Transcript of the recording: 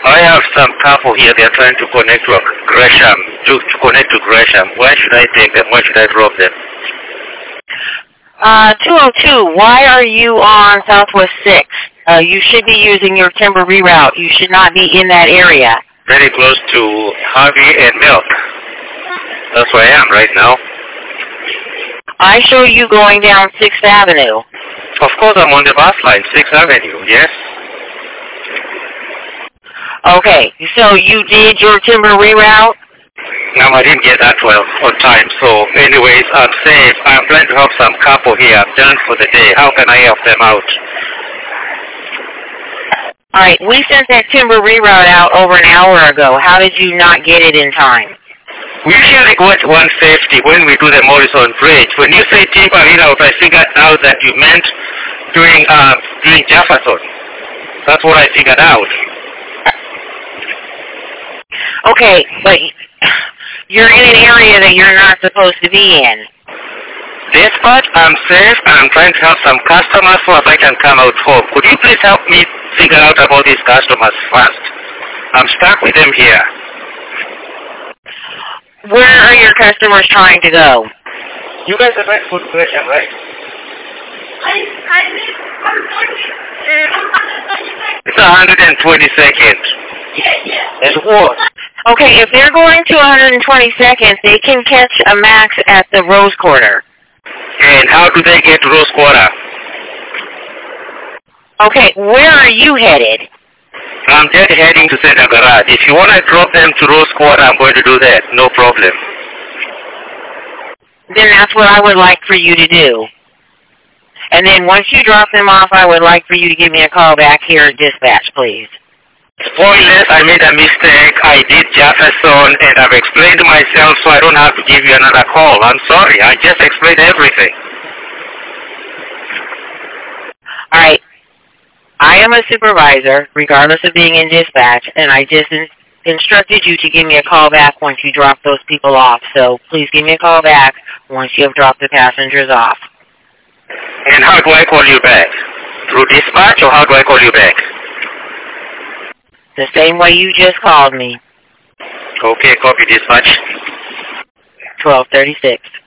I have some couple here. They're trying to connect to Gresham. To connect to Gresham. Where should I take them? Where should I drop them? 202. Why are you on Southwest 6? You should be using your timber reroute. You should not be in that area. Very close to Harvey and Milk. That's where I am right now. I show you going down 6th Avenue. Of course, I'm on the bus line, 6th Avenue, yes? Okay, so you did your timber reroute? No, I didn't get that well on time. So, anyways, I'm safe. I'm trying to help some couple here. I'm done for the day. How can I help them out? All right, we sent that timber reroute out over an hour ago. How did you not get it in time? We usually go at 150 when we do the Morrison Bridge. When you say timber reroute, I figured out that you meant during Jefferson. That's what I figured out. Okay, but you're in an area that you're not supposed to be in. Dispatch, I'm safe. I'm trying to help some customers so that I can come out home. Could you please help me figure out about these customers first? I'm stuck with them here. Where are your customers trying to go? You guys are right food Gresham, right? It's 122nd. And what? Okay, if they're going to 122nd, they can catch a max at the Rose Quarter. And how do they get to Rose Quarter? Okay, where are you headed? I'm just heading to Center Garage. If you want to drop them to Rose Quarter, I'm going to do that. No problem. Then that's what I would like for you to do. And then once you drop them off, I would like for you to give me a call back here at dispatch, please. Spoilers, I made a mistake. I did Jefferson, and I've explained myself, so I don't have to give you another call. I'm sorry. I just explained everything. All right. I am a supervisor, regardless of being in dispatch, and I just instructed you to give me a call back once you drop those people off. So please give me a call back once you have dropped the passengers off. And how do I call you back? Through dispatch, or how do I call you back? The same way you just called me. Okay, copy dispatch. 1236.